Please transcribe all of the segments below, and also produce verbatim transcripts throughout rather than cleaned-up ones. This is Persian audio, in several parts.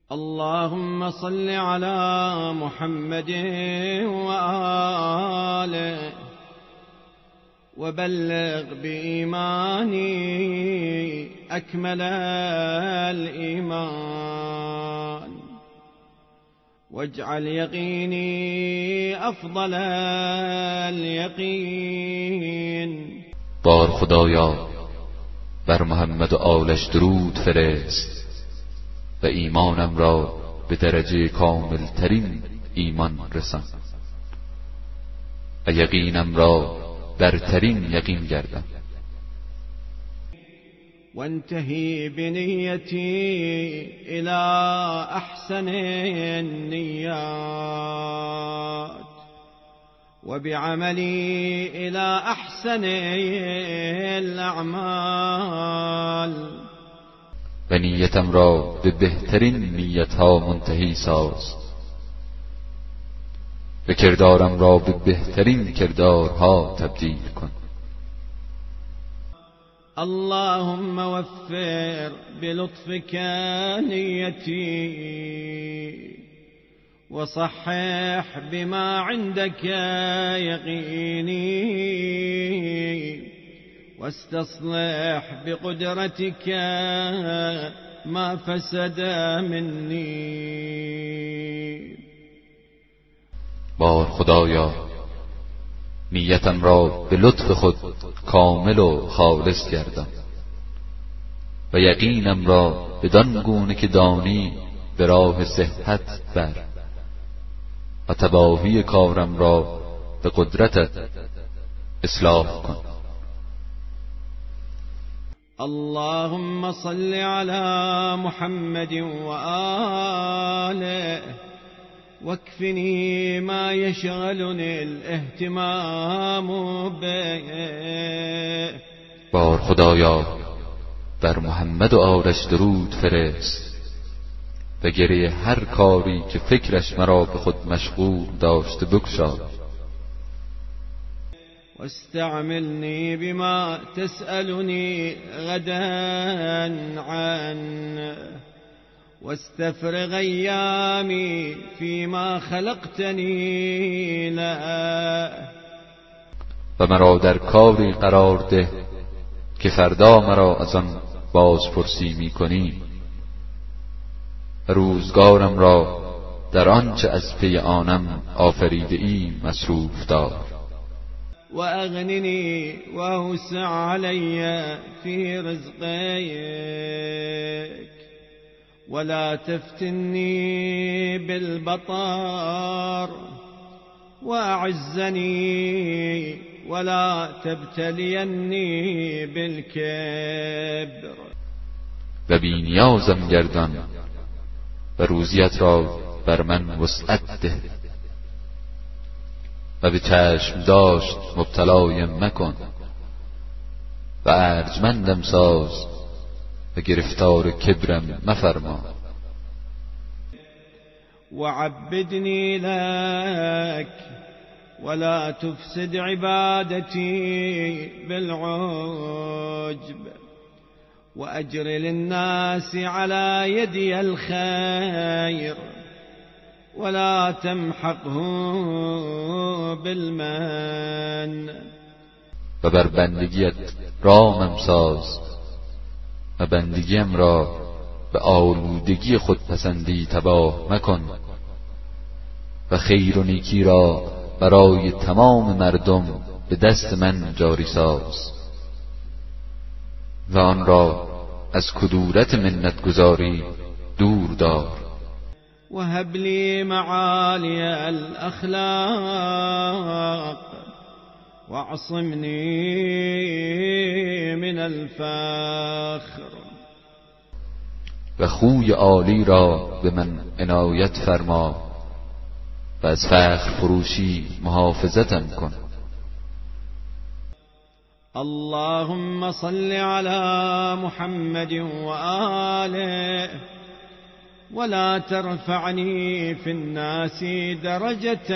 اللهم صل على محمد وآله وبلغ بإيماني أكمل الإيمان واجعل يقيني أفضل اليقين. بار خدایا بر محمد و آلش درود فرست و ایمانم را به درجه کامل ترین ایمان رسان و یقینم را برترین یقین گردان. وانتهي بنيتي إلى أحسن النيات وبعملي إلى أحسن الأعمال. و نیتم را به بهترین نیتها منتهی ساز و کردارم را به بهترین کردارها تبدیل کن. اللهم وفر بلطفك نيتي وصحح بما عندك يقيني واستصلح بقدرتك ما فسد مني. بار خدایا نیتم را به لطف خود کامل و خالص گردان و یقینم را بدان گونه که دانی به راه صحت بر و تباهی کارم را به قدرتت اصلاح کن. اللهم صل على محمد وآله واكفني ما يشغلني الاهتمام به. بار خدایا بر محمد و آلش درود فرست و گره هر کاری که فکرش مرا به خود مشغول داشته بگشا. واستعملني بما تسألني غدا عنه واستفرغ أيامي فيما خلقتني له. و مرا در کاری قرار ده که فردا مرا از آن بازپرسی می کنی. روزگارم را در آنچه از پی آنم آفریده ای مصروف دار. و اغننی و اوسع علی فی رزقک ولا تفتني بالبطر وأعزني ولا تبتليني بالكبر. و بی نیازم گردان و روزیت را بر من وسعت ده و به چشم داشت مبتلایم مکن و ارجمندم ساز و گرفتار کبرم مفرما. وعبدني لك ولا تفسد عبادتي بالعجب وأجر للناس على يدي الخير ولا تمحقه بالمن. و بر بندگیت رامم ساز و بندگیم را به آلودگی خود پسندی تباه مکن و خیر و نیکی را برای تمام مردم به دست من جاری ساز و آن را از کدورت منت گذاری دور دار. وهب لي معالي الأخلاق واعصمني من الفخر. و خوی عالی را به من عنایت فرما و از فخر فروشی محافظتم کن. اللهم صل على محمد وآله ولا ترفعني في الناس درجة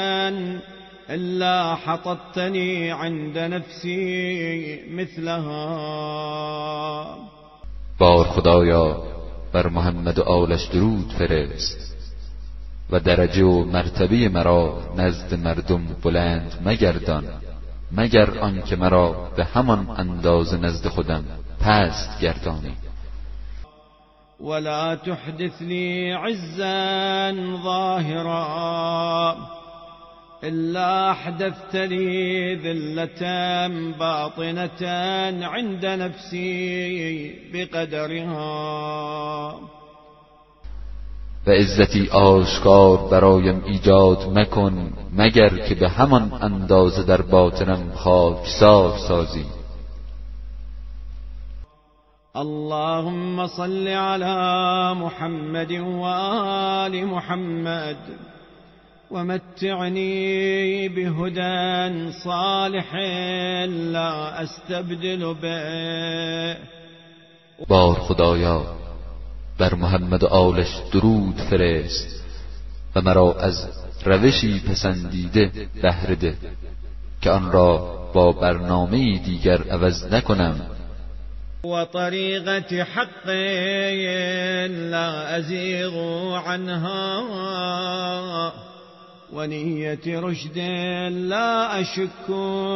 إلا حطتني عند نفسي مثلها. بار خدایا بر محمد و آلش درود فرست و درجه و مرتبه مرا نزد مردم بلند مگردان مگر آنکه مرا به همان اندازه نزد خودم پست گردانی. ولا تحدث لي عزا ظاهرا إلا أحدثت لي ذلة باطنة عند نفسي بقدرها. و عزتی آشکار برایم ایجاد مکن مگر که به همان اندازه در باطنم خاکسار سازی. اللهم صل على محمد وآل محمد ومتعني بهدى صالح لا استبدل به. بار خدایا بر محمد و آلش درود فرست و مرا از روشی پسندیده بهره ده که آن را با برنامه دیگر عوض نکنم. و طریقة حق لا ازیغ عنها و نیت رشد لا اشک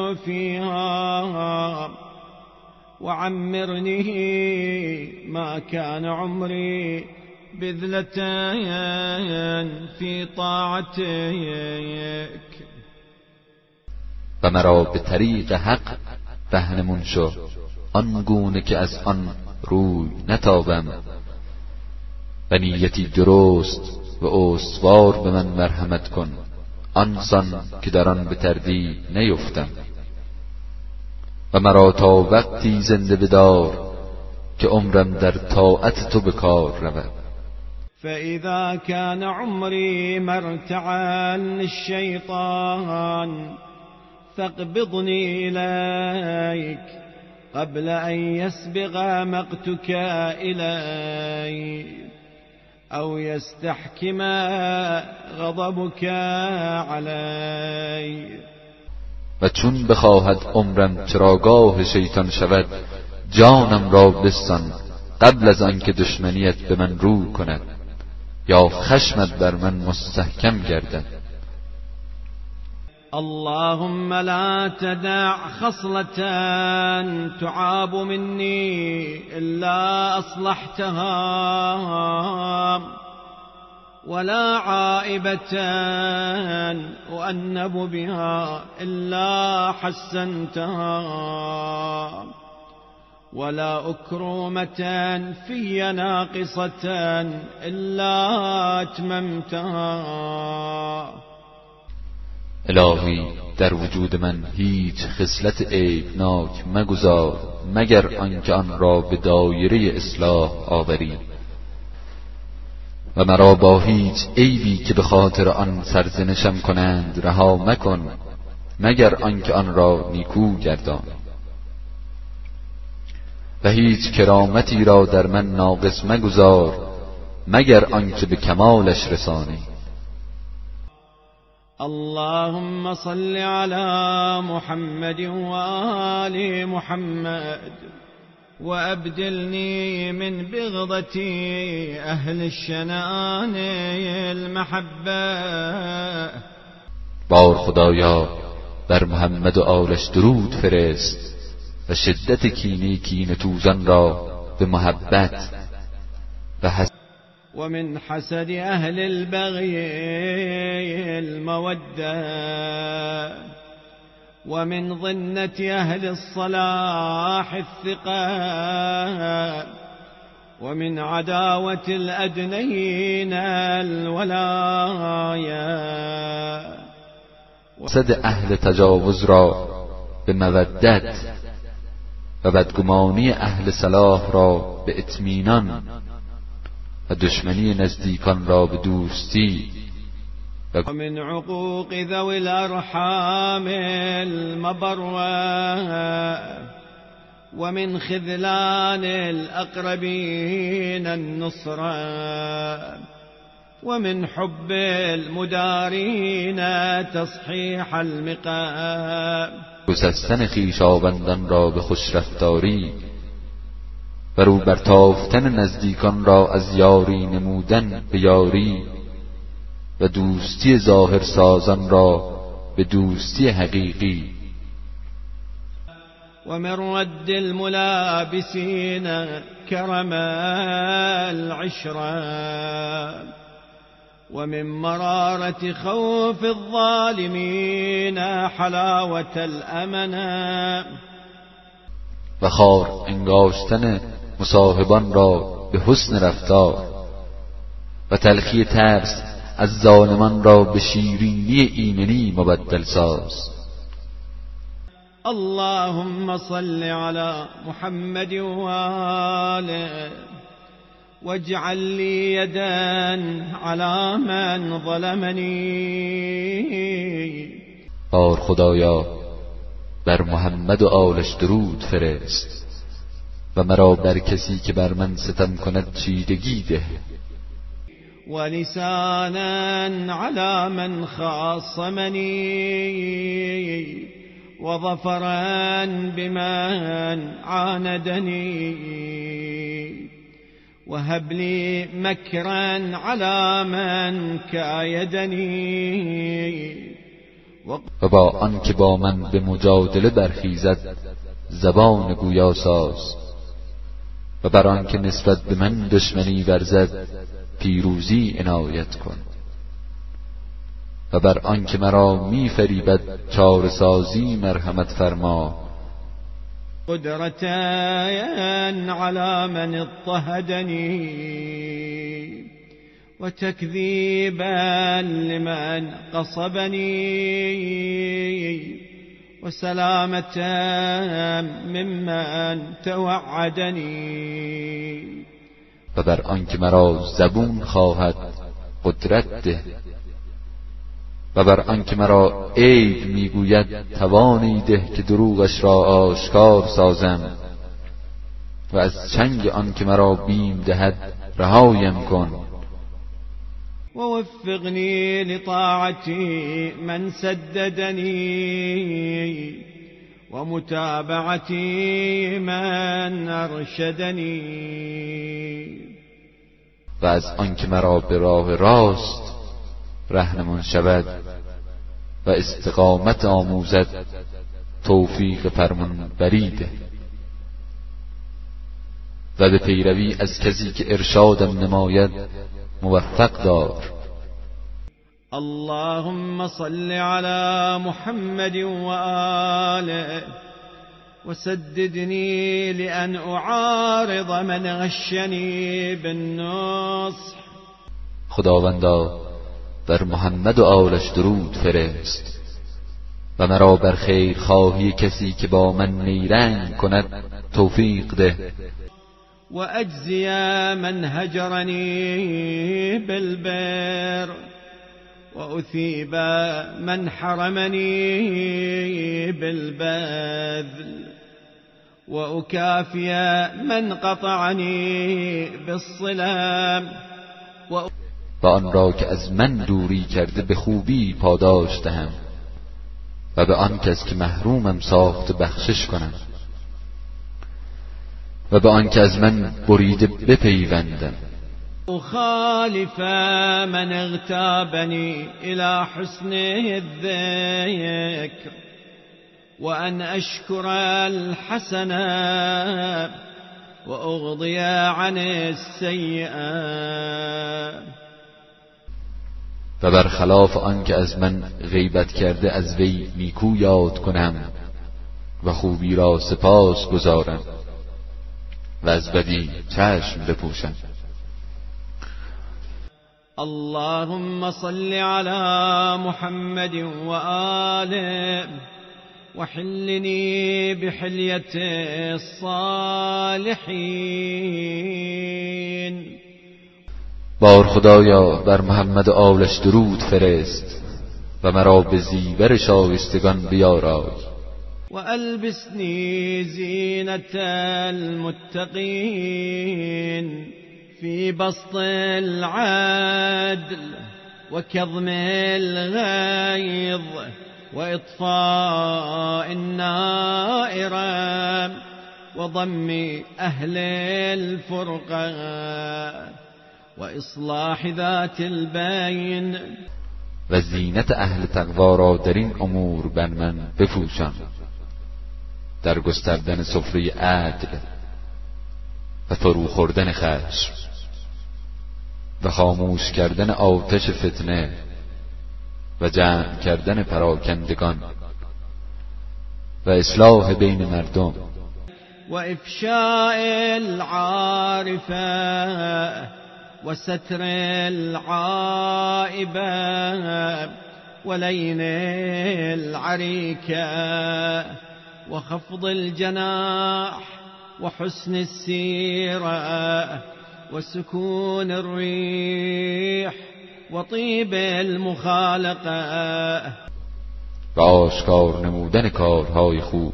فيها وعمرني ما كان عمري بذلتين في طاعتك. و مرا به طریق حق رهنمون شو آنگونه که از آن روی نتابم و نیتی درست و استوار به من مرحمت کن آنسان که در آن به تردید نیفتم. و مرا تا وقتی زنده بدار که عمرم در طاعت تو به کار رود. فإذا كان عمري مرتعا للشيطان فاقبضني إليك قبل أن يسبق مقتك إلي أو يستحكم غضبك علي. و چون بخواهد عمرم چراگاه شیطان شود جانم را بستان قبل از آنکه دشمنیت به من رو کند یا خشمت بر من مستحکم گردد. اللهم لا تدع خصلة تعاب مني إلا أصلحتها ولا عائبة أؤنب بها إلا حسنتها ولا أكرمة في ناقصة إلا أتممتها. الهی در وجود من هیچ خصلت عیبناک مگذار مگر آنکه آن را به دایره اصلاح آوری و مرا با هیچ عیبی که به خاطر آن سرزنشم کنند رها مکن مگر آنکه آن را نیکو گردان و هیچ کرامتی را در من ناقص مگذار مگر آنکه به کمالش رسانی. اللهم صل على محمد وآل محمد وأبدلني من بغضة أهل الشنآن المحبة. بار خدایا بر محمد و آلش درود فرست و شدت کینه کینه توزان را به محبت و حسد ومن حسد أهل البغي المودة ومن ظنة أهل الصلاح الثقة ومن عداوة الأدنين الولايا. حسد اهل تجاوز را به مودت و بدگمانی اهل صلاح را به اطمینان و دشمنی نزدیکان را به دوستی و من عقوق ذوی الارحام المبروة و من خذلان الاقربین النصرة و من حب المدارین تصحیح المقام. گسستن خویشاوندان را به خوشرفتاری بر او برتافتن نزدیکان را از یاری نمودن به یاری و دوستی ظاهر سازان را به دوستی حقیقی. و من رد الملابسین کرم العشره و من مرارة خوف الظالمین حلاوة الامنه. و خار انگاشتن مصاحبان را به حسن رفتار و تلخی ترس از ظالمان را به شیرینی ایمنی مبدل ساز. اللهم صل على محمد و آله واجعل لي يدا على من ظلمني. بار خدایا بر محمد و آلش درود فرست و مرا بر کسی که بر من ستم کند چیرگی ده. و لسانا على من خاصمني و ظفرا بمن عاندني و هب لي مكرا على من كايدني. و با آن که با من به مجادله برخیزد زبان گویا ساز و بر آن که نسبت به من دشمنی ورزد پیروزی عنایت کن و بر آن که مرا می فریبد چاره سازی مرحمت فرما. قدرة على من اضطهدني وتكذيبا لمن قصبني وسلامة ممن توعدني. و بر آنکه مرا زبون خواهد قدرت ده و بر آنکه مرا عیب میگوید توانی ده که دروغش را آشکار سازم و از چنگ آنکه مرا بیم دهد رهایم کن. ووفقني لطاعتي من سددني ومتابعتي من ارشدني. و از آنکه مرا به راه راست رهنمون شود و استقامت آموزد توفیق فرمان بریده و به پیروی از کسی که ارشادم نماید موفق دار. اللهم صل على محمد و آله وسددني لأن أعارض من غشني بالنصح. خداوندا بر محمد و آلش درود فرست و مرا بر خیر خواهی کسی که با من نیرنگ کند توفیق ده. و اجزی من هجرنی بالبر و اثیب من حرمنی بالبذل و اکافی من قطعنی بالصلة و آن را که از من دوری کرده به خوبی پاداش دهم و به آن کس که محرومم ساخت بخشش کنم و به آن که از من بریده بپیوندم. اخالف من اغتابنی الى حسن الذکر و ان اشکر الحسنه و اغضی عن السیئه. و برخلاف آن که از من غیبت کرده از وی نیکو یاد کنم و خوبی را سپاس گذارم و از بدی چشم بپوشم. اللهم صل على محمد و آله وحلني بحلیة الصالحین. بار خدایا بر محمد و آلش درود فرست و مرا به زیور شایستگان بیارای. و البسنی زینة المتقین فی بسط العدل و کظم الغیظ و اطفاء النائرة وضم أهل الفرقة وإصلاح ذات البين. و زینت اهل تقوا را در این امور بر من بپوشان، در گستردن سفره عدل و فرو خوردن خشم و خاموش کردن آتش فتنه و جمع کردن پراکندگان و اصلاح بین مردم و افشاء العارفه و ستر العائبه و لین العریکه و خفض الجناح و حسن السیره و سکون الریح و طیب المخالقه و آشکار نمودن کارهای خوب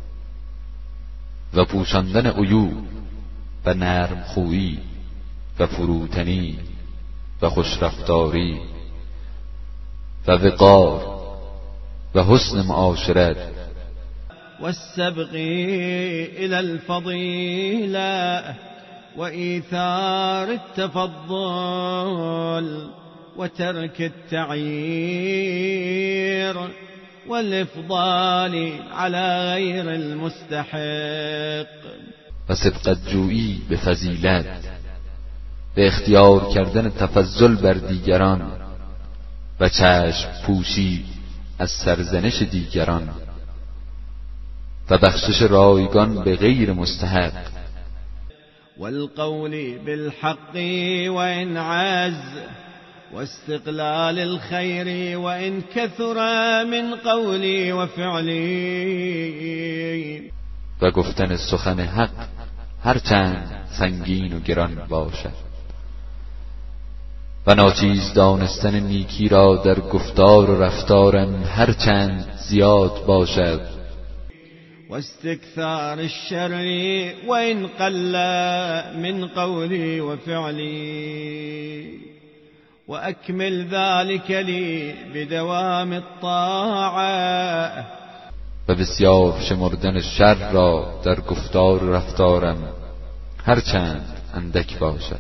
و پوشاندن عیوب و نرم خویی و فروتنی و خوشرفتاری و وقار و حسن معاشرت و السبق الى الفضیله و ایثار التفضل و ترک التعییر والافضال على غیر المستحق و سبقت جویی به فضیلت، به اختیار کردن تفضل بر دیگران و چشم پوشی از سرزنش دیگران و بخشش رایگان به غیر مستحق والقول بالحق وإن عز واستقلال الخير وإن كثر من قولي وفعلي و گفتن سخن حق هرچند سنگین و گران باشد و ناچیز دانستن نیکی را در گفتار و رفتارم هرچند زیاد باشد واستكثار الشر وإن قل من قولي وفعلي وأكمل ذلك لي بدوام الطاعة و بسیار شمردن شر را در گفتار و رفتارم هرچند اندک باشد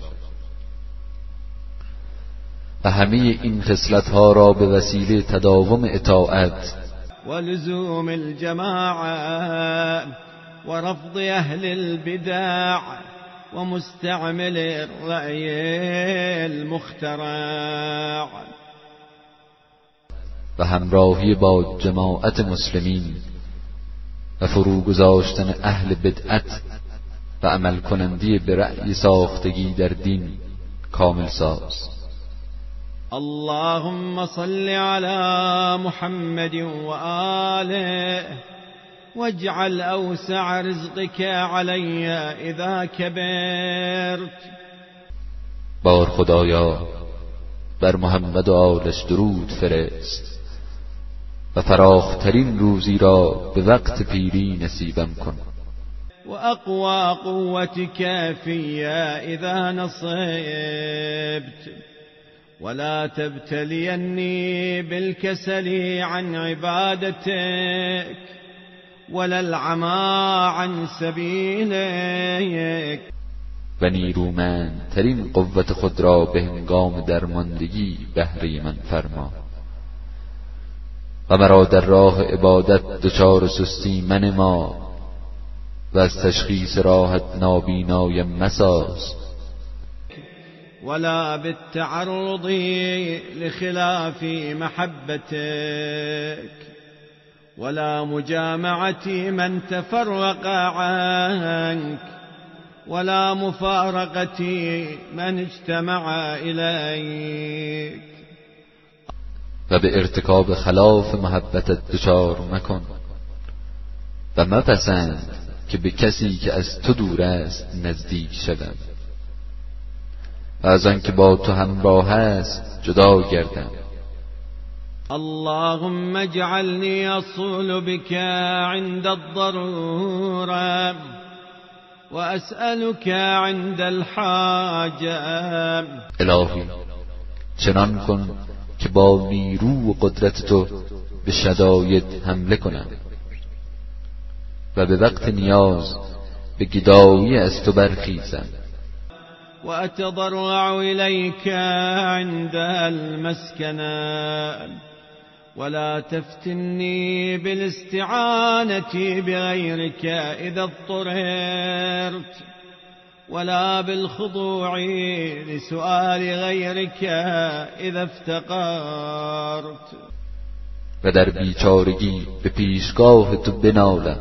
و همه این خصلت‌ها را به وسیله تداوم اطاعت ولزوم الجماعة ورفض أهل البدع ومستعمل الرأي المخترع و همراهی با جماعت مسلمین و فرو گذاشتن اهل بدعت و عمل کنندی به رأی ساختگی در دین کامل ساز. اللهم صل على محمد وآله واجعل أوسع رزقك علي إذا كبرت. بار خدایا بر محمد و آلش درود فرست و فراخترین روزی را به وقت پیری نصیبم کن. و اقوى قوتك في اذا نصبت ولا تبتليني بالكسل عن عبادتك ولا العمى عن سبيلك. و نیرومند ترین قوت خود را به هنگام درماندگی بهره من فرما و مرا در راه عبادت دچار سستی منما و از تشخیص راحت نابینای مساز. ولا بالتعرض لخلاف محبتك ولا مجامعة من تفرق عنك ولا مفارقة من اجتمع إليك. و به ارتکاب خلاف محبتت دچار مکن و مپسند که به کسی که از تو دور است نزدیک شدم و از آن که با تو همراه است جدا گردم. اللهم اجعلني اصول بك عند الضرورة واسألك عند الحاجة. الهی چنان کن که با نیرو و قدرت تو به شداید حمله کنم و به وقت نیاز به گدایی از تو برخیزم. وأتضرع إليك عند المسكنة ولا تفتني بالاستعانة بغيرك إذا اضطررت ولا بالخضوع لسؤال غيرك إذا افتقرت. و در بیچارگی به پیشگاه تو بنالم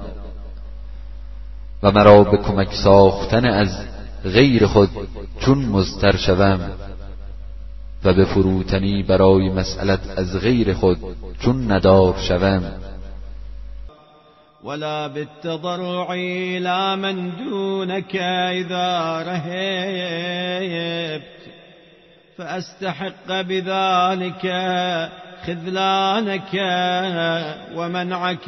و مرا به کمک ساختن از غیر خود چون مضطر شوم و به فروتنی برای مسئلت از غیر خود چون ندار شوم. ولا بالتضرع إلى من دونك إذا رهبت فأستحق بذلك خذلانك ومنعك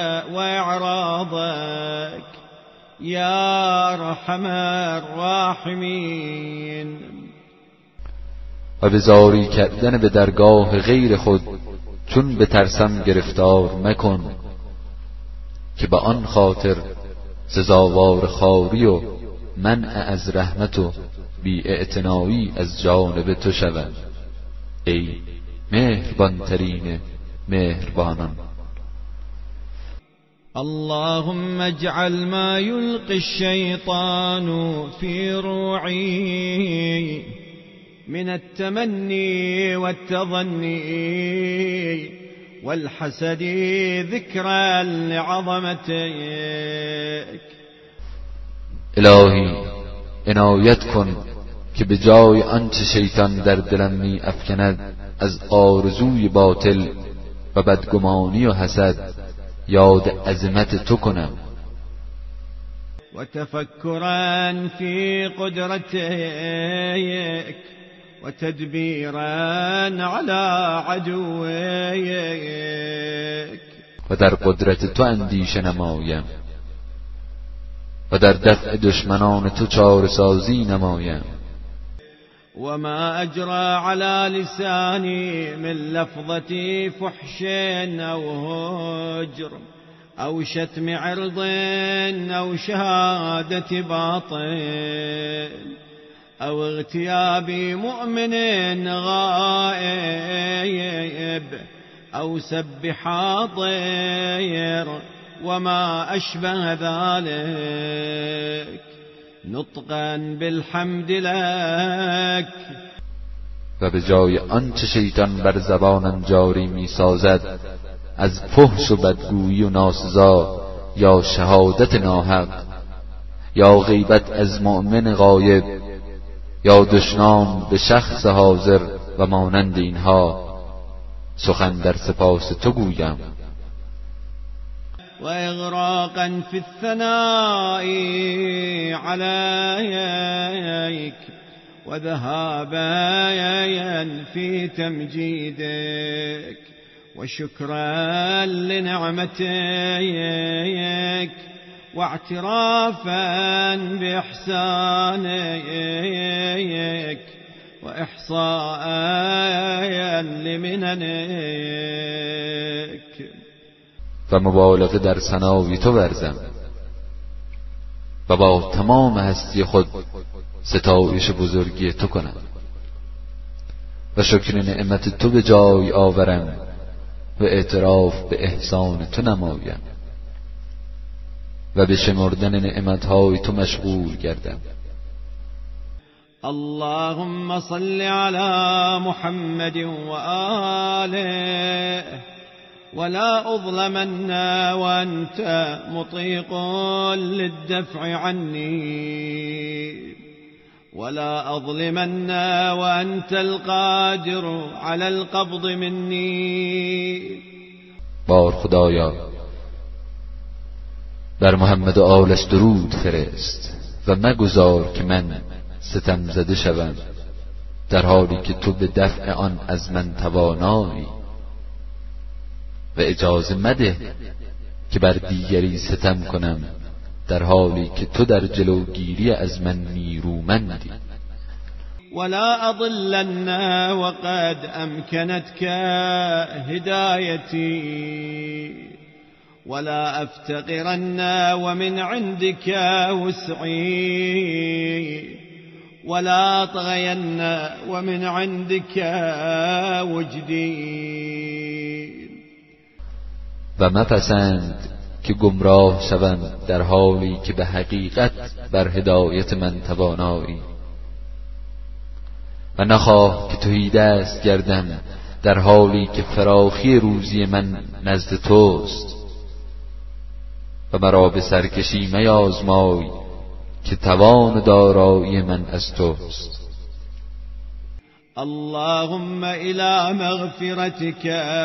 وإعراضك یا ارحم الراحمین. و به زاری کردن به درگاه غیر خود چون به ترسم گرفتار مکن که به آن خاطر سزاوار خواری و منع از رحمت و بی اعتنایی از جانب تو شوم ای مهربانترین مهربانان. اللهم اجعل ما يلقي الشيطان في روعي من التمني والتظني والحسد ذكرا لعظمتك. الهی عنایت کن که به جای آنچه شیطان در دلم می افکند از آرزوی باطل و بدگمانی و حسد یاد عظمت تو کنم و تفکرا فی قدرتك و تدبیرا علی عدوك. و در قدرت تو اندیشه نمایم و در دفع دشمنان تو چاره‌سازی نمایم. وما أجرى على لساني من لفظة فحش أو هجر أو شتم عرض أو شهادة باطل أو اغتياب مؤمن غائب أو سب حاضر وما أشبه ذلك نطقا بالحمد لك. و به جای آنچه شیطان بر زبانم جاری می سازد از فحش و بدگویی و ناسزا یا شهادت ناحق یا غیبت از مؤمن غایب یا دشنام به شخص حاضر و مانند اینها سخن در سپاس تو گویم. وإغراقا في الثناء عليك وذهابا في تمجيدك وشكرا لنعمتك واعترافا بإحسانك وإحصاء لمننك. و مبالغه در ثنای تو ورزم و با تمام هستی خود ستایش بزرگی تو کنم و شکر نعمت تو به جای آورم و اعتراف به احسان تو نمایم و به شمردن نعمتهای تو مشغول گردم. اللهم صل على محمد وآله ولا أظلمن وأنت مطيق للدفع عني ولا أظلمن وأنت القادر على القبض مني. بار خدایا بر محمد و آلش درود فرست و مگذار که من ستم زده شوم در حالی که تو به دفع آن از من توانایی و اجازه مده که بر دیگری ستم کنم در حالی که تو در جلوگیری از من نیرومندی. ولا أضلن وقد أمكنتك هدايتي ولا أفتقرن ومن عندك وسعي ولا طغين ومن عندك وجدي. و مپسند که گمراه شوند در حالی که به حقیقت بر هدایت من توانایی، و نخواه که تهی دست گردم در حالی که فراخی روزی من نزد توست، و مرا به سرکشی میازمای که توان دارایی من از توست. اللهم إلى مغفرتك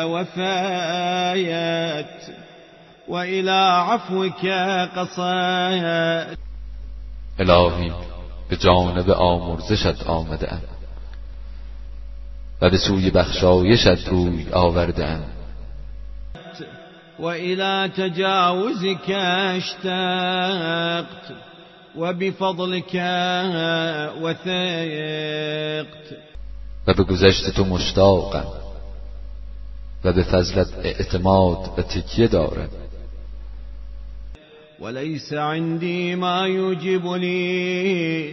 وفایت و إلى عفوك قصایت. الهی به جانب آمرزشت آمده ام و به سوی بخشایشت روی آورده ام. و إلى تجاوزك اشتقت و بفضلك وثقت. و به گذشت تو مشتاقم و به فضلت اعتماد و تکیه دارم. وليس عندي ما يوجب لي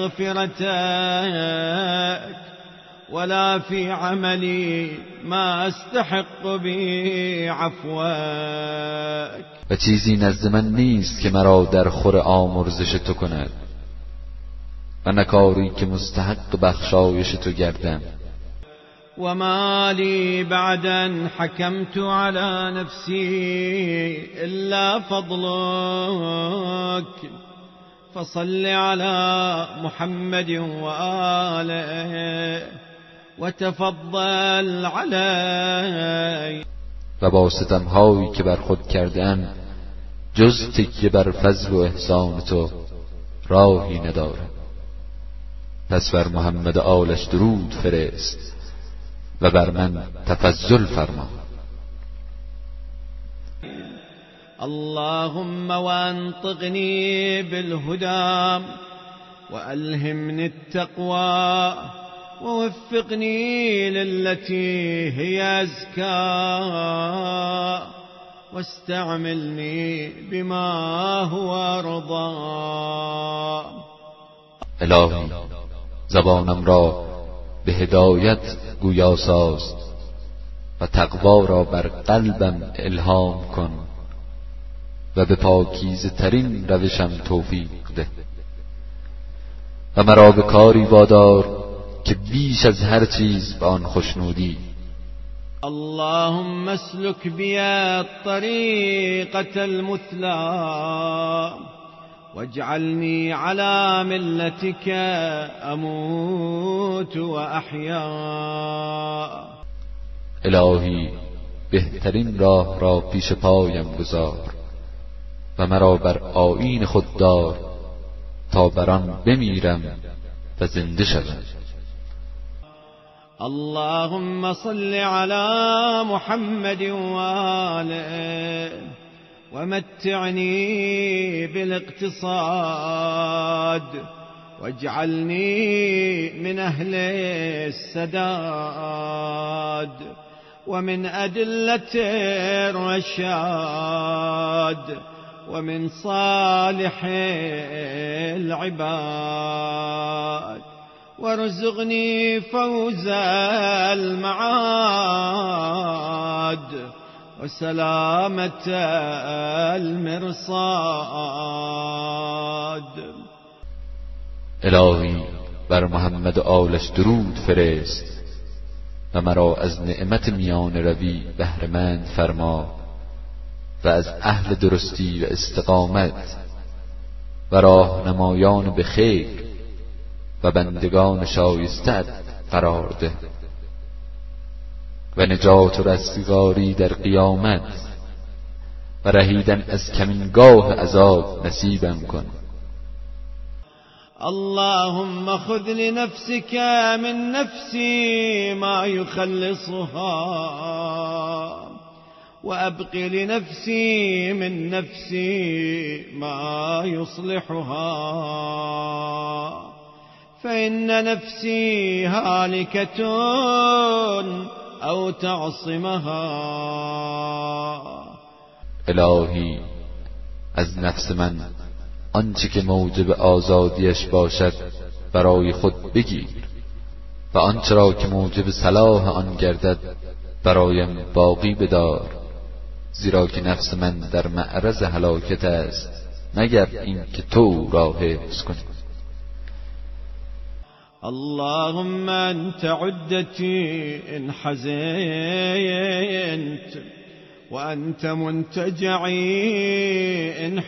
مغفرتك ولا في عملي ما استحق به عفوك. و چیزی نزد من نیست که مرا در خور آمرزش تو کند و نکاری که مستحق بخشایش تو گردم. و ما لی بعدا حکمت على نفسی الا فضلك فصل على محمد و آله و تفضل علی. و با ستمهایی که بر خود کردم جز تکیه بر فضل و احسان تو راهی ندارم. پس بر محمد آلش درود فرست و بر من تفضل فرما. اللهم وانطقني بالهدى وألهمني التقوى ووفقني للتي هي أزكى واستعملني بما هو أرضى. الهی زبانم را به هدایت گویا ساز و تقوا را بر قلبم الهام کن و به پاکیزه ترین روشم توفیق ده و مرا به کاری وادار که بیش از هر چیز به آن خوشنودی. اللهم اسلك بي الطريقة المثلى واجعلني على ملتك اموت و احیا. الهی بهترین راه را پیش پایم گذار و مرا بر آیین خود دار تا بر آن بمیرم و زنده شوم. اللهم صل على محمد وآله ومتعني بالاقتصاد واجعلني من أهل السداد ومن أدلة الرشاد ومن صالح العباد وارزقني فوز المعاد وسلامة المرصاد. الهی بر محمد و آلش درود فرست و مرا از نعمت میان روی بهره‌مند فرما و از اهل درستی و استقامت و راهنمایان به خیر و بندگان شایسته قرار ده و نجات و رستگاری در قیامت و رهیدن از کمینگاه عذاب نصیبم کن. اللهم خذ لنفسك من نفسي ما يخلصها وأبق لنفسي من نفسي ما يصلحها فإن نفسي هالكة أو تعصمها. الهی از نفس من آنچه که موجب آزادیش باشد برای خود بگیر و آنچه را که موجب صلاح آن گردد برایم باقی بدار، زیرا که نفس من در معرض هلاکت است مگر این که تو را حفظ کنی. اللهم انت عدتي ان حزنت وانت منتجعي ان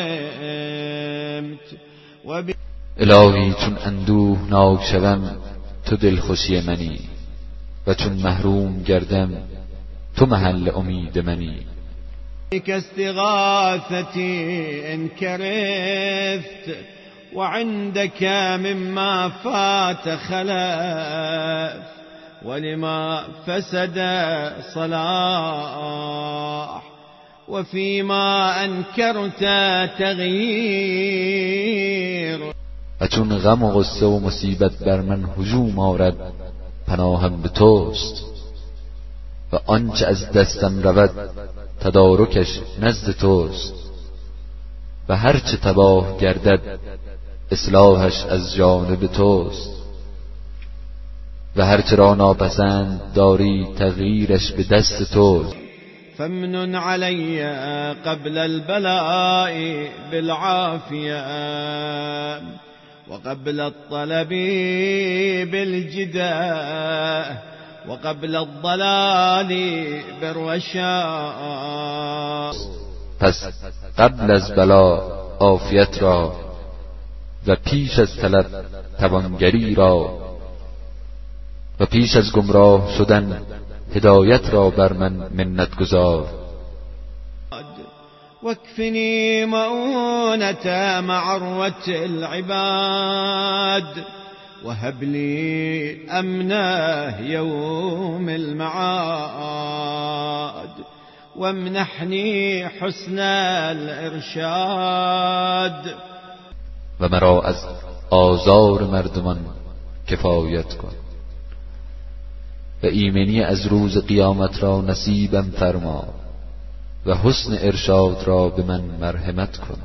حرمت وب... الهی چون اندوه ناک شوم تو دلخوشی منی و چون محروم گردم تو محل امید منی. كاستغاثتي إن كرثت وعندك مما فات خلف ولما فسد صلاح وفيما أنكرت تغيير. و چون غم و غصه و مصیبت بر من هجوم آرد پناهم به توست و آنچه از دستم رود تدارکش نزد توست و هرچه تباه گردد اصلاحش از جانب توست و هرچه را ناپسند داری تغییرش به دست توست. فمن علی قبل البلاء بالعافیه وقبل الطلب بالجداء وقبل الضلال بالرشاء. پس قبل از بلا عافیت را و پیش از طلب توانگری را و پیش از گمراه شدن هدایت را بر من منت گذار. واكفني مؤونة معروة العباد وهب لي أمنه يوم المعاد وامنحني حسن الإرشاد. و مرا از آزار مردمان کفایت کن و ایمنی از روز قیامت را نصیبم فرما و حسن ارشاد را به من مرحمت کن.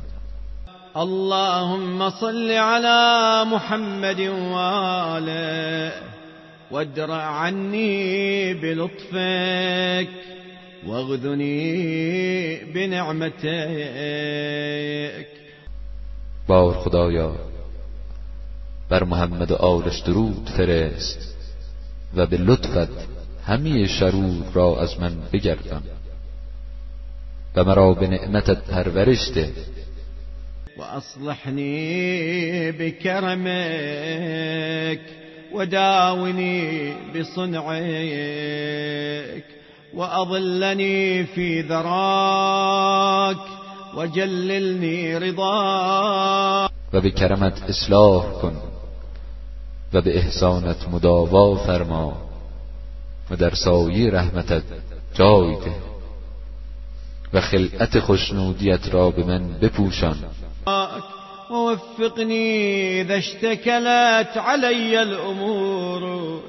اللهم صل على محمد وآله وادرع عني بلطفك واغذني بنعمتك. بار خدایا بر محمد و آلش درود فرست و به لطفت همه شرور را از من بگردان و مرا به نعمتت پرورش ده. وأصلحني بكرمك وداوني بصنعك وأظلني في ذراك وجللني رضاك. و به کرمت اصلاح کن و به احسانت مداوا فرما و در سایه رحمتت جای ده و خلعت خوشنودیت را به من بپوشان. ووفقني إذا اشتكلت علي الأمور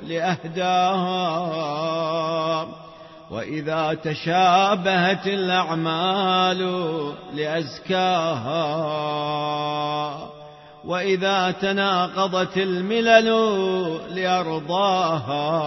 لأهداها وإذا تشابهت الأعمال لأزكاها وإذا تناقضت الملل لأرضاها.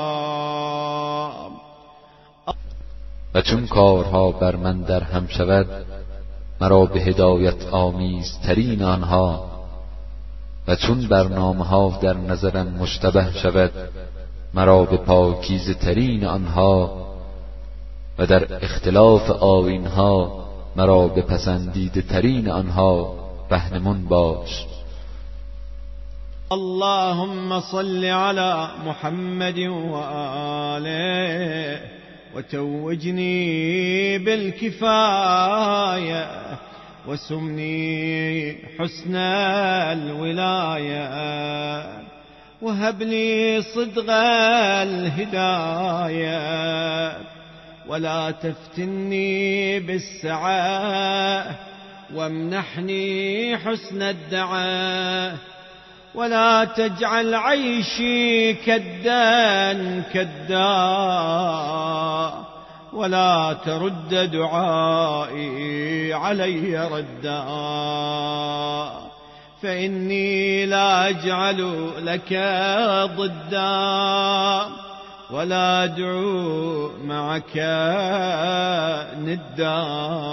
و چون کارها بر من در هم شود مرا به هدایت آمیز ترین آنها و چون برنامه ها در نظرم مشتبه شود مرا به پاکیزه ترین آنها و در اختلاف آیینها مرا به پسندیده ترین آنها رهنمون باش. اللهم صل على محمد وآله وتوجني بالكفاية وسمني حسن الولاية وهب لي صدق الهداية ولا تفتني بالسعاء وامنحني حسن الدعاء ولا تجعل عيشي كدا كدا ولا ترد دعائي علي ردا، فإني لا أجعل لك ضدا ولا أدعو معك ندا.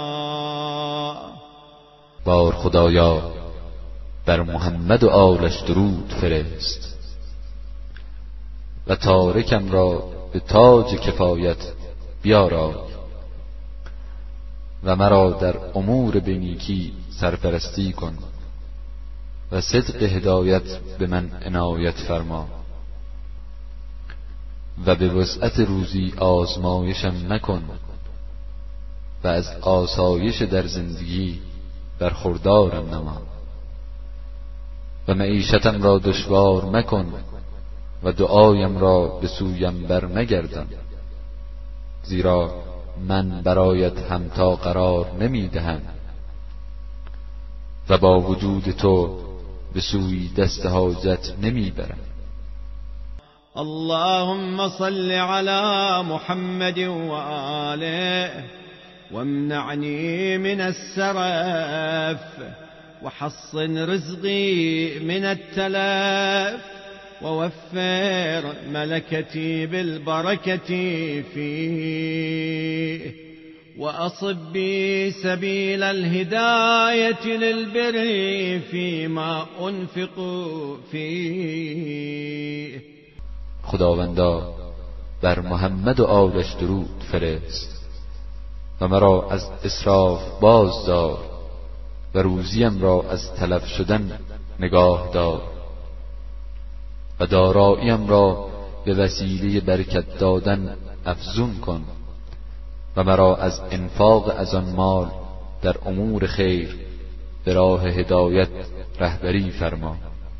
بار خدایا بر محمد و آلش درود فرست و تارکم را به تاج کفایت بیارای و مرا در امور به نیکی سرپرستی کن و صدق هدایت به من عنایت فرما و به وسعت روزی آزمایشم مکن و از آسایش در زندگی برخوردارم نما و معیشتم را دشوار مکن و دعایم را به سویم بر نگردان، زیرا من برایت همتا قرار نمی دهم و با وجود تو به سوی دست حاجت نمی برم. اللهم صل على محمد وآله وامنعني من السرف وحصن رزقي من التلف ووفر ملكتي بالبركة فيه وأصب بي سبيل الهداية للبر فيما أنفق فيه. خداوندا بر محمد و آلش درود فرست و مرا از اسراف باز دار و روزیم را از تلف شدن نگاه دار و داراییم را به وسیله برکت دادن افزون کن و مرا از انفاق از آن مال در امور خیر به راه هدایت رهبری فرما.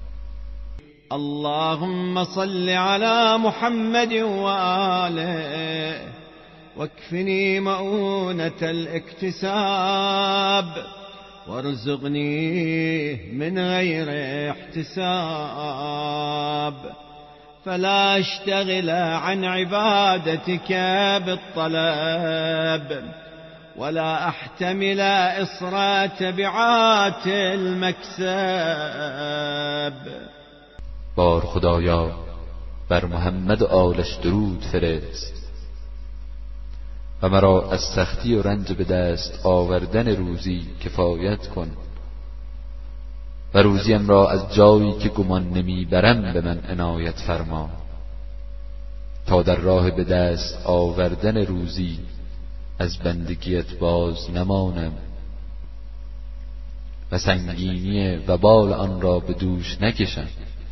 اللهم صل على محمد وآله واكفني مؤونة الاكتساب وارزقني من غير احتساب فلا اشتغل عن عبادتك بالطلب ولا احتمل إصر تبعات المكسب. بار خدایا بر محمد و آلش درود فرست و مرا از سختی و رنج به دست آوردن روزی کفایت کن و روزیم را از جایی که گمان نمی برم به من عنایت فرما تا در راه به دست آوردن روزی از بندگیت باز نمانم و سنگینی وبال آن را به دوش نکشم.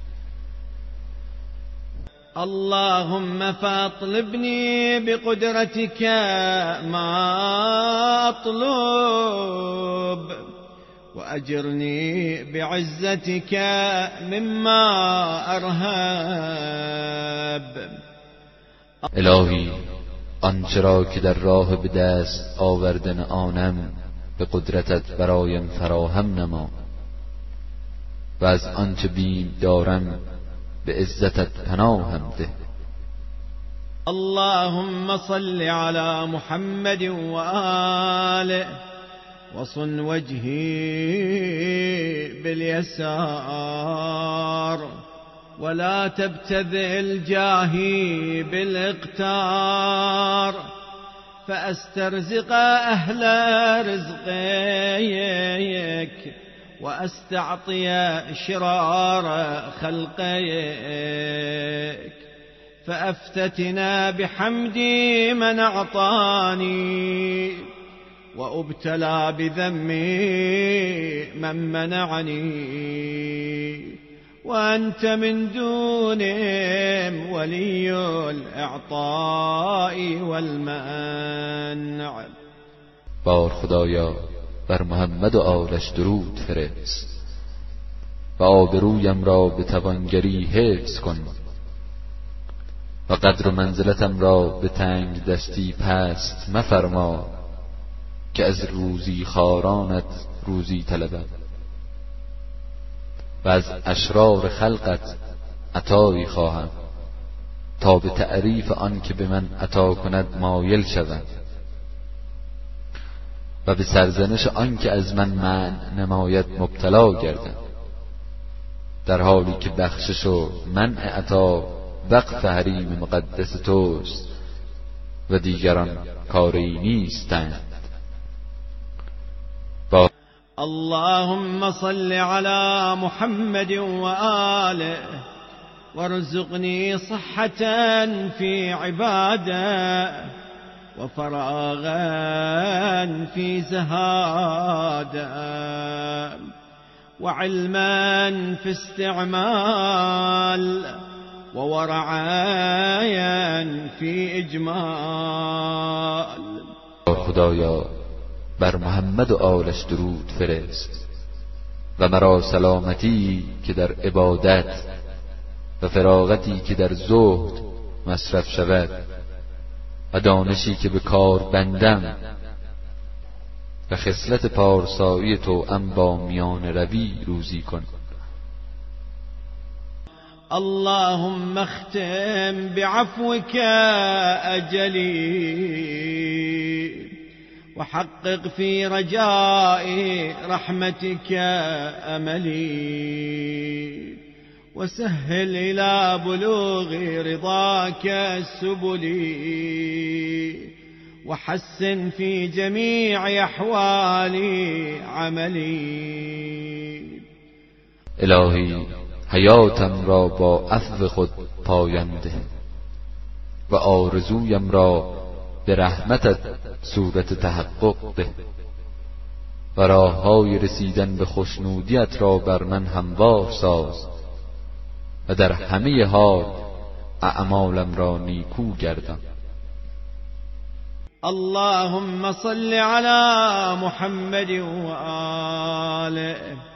اللهم فاطلبني بقدرتك ما أطلب وأجرني بعزتك مما أرهب. الهی آنچه را که در راه به دست آوردن آنم به قدرتت برایم فراهم نما و از آنچه بیم دارم به عزتت پناهم ده. اللهم صل على محمد وآله وصن وجهي باليسار ولا تبتذل جاهي بالاقتار فأسترزق أهل رزقك وأستعطي شرار خلقك فأفتتنا بحمد من أعطاني وأبتلى بذمي من منعني وأنت من دونهم ولي الإعطاء والمنع. بار خدایا بر محمد و آلش درود فرست و آبرویم را به توانگری حفظ کن و قدر و منزلتم را به تنگ دستی پست مفرما که از روزی خارانت روزی طلبم و از اشرار خلقت عطایی خواهم تا به تعریف آن که به من عطا کند مایل شوم و به سرزنش آن که از من منع نماید مبتلا گردم، در حالی که بخشش و منع عطا وقف حریم مقدس توست و دیگران کاری نیستند. با اللهم صل على محمد وآله وارزقني صحة في عباده وفراغا في زهاده وعلما في استعمال وورعا في اجمال. خدایا بر محمد و آلش درود فرست و مرا سلامتی که در عبادت و فراغتی که در زهد مصرف شود و دانشی که به کار بندم و خصلت پارسایی توأم با میان روی روزی کن. اللهم اختم بعفوك أجلي وحقق في رجاء رحمتك أملي وسهل إلى بلوغ رضاك سبلي وحسن في جميع أحوالي عملي. الهی حیاتم را با عفو خود پایان ده و آرزویم را به رحمتت صورت تحقق ده و راههای رسیدن به خوشنودیت را بر من هموار ساز و در همه حال اعمالم را نیکو گردان. اللهم صل على محمد وآله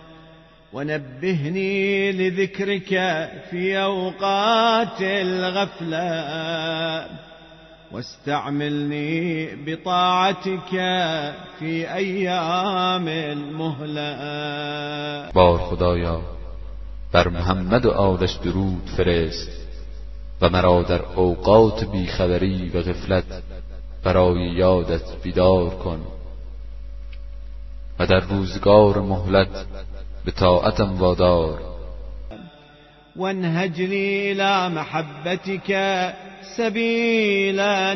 ونبهني لذكرك في أوقات الغفلة واستعملني بطاعتك في أيام المهلة. بار خدایا بر محمد و آلش درود فرست و مرا در اوقات بیخبری و غفلت برای یادت بیدار کن و در روزگار مهلت به طاعتم وادار. وانهج لي إلى محبتك سبيلا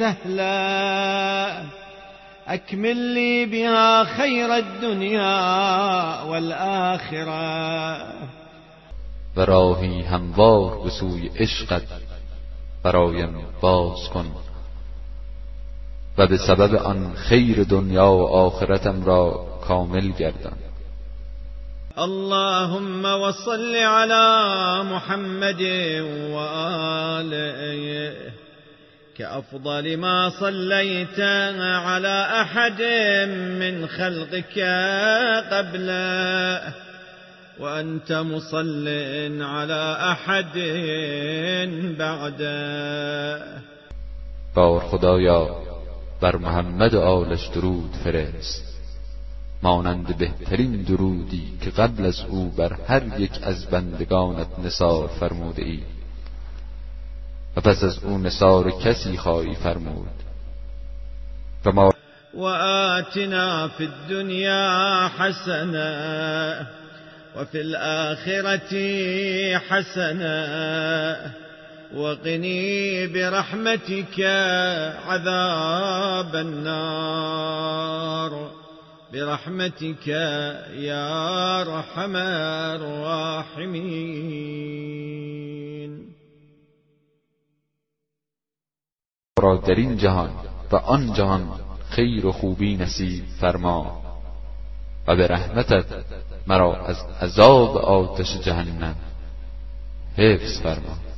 سهلا أكمل لي بها خير الدنيا والآخرة. و راهی هموار به سوی عشقت برایم باز کن و به سبب آن خیر دنیا و آخرتم را کامل گردان. اللهم وصل على محمد وآله كأفضل ما صليت على أحد من خلقك قبله وأنت مصل على أحد بعده. بار خدایا بر محمد و آلش درود فرست مانند بهترین درودی که قبل از او بر هر یک از بندگانت نثار فرموده ای و پس از او نثار کسی خواهی فرمود. و ما وآتنا في الدنيا حسنة وفي الآخرة حسنة وقني برحمتك عذاب النار برحمتك يا أرحم الراحمين. را در این جهان و آن جهان خیر و خوبی نصیب فرما و به رحمتت مرا از عذاب آتش جهنم حفظ فرما.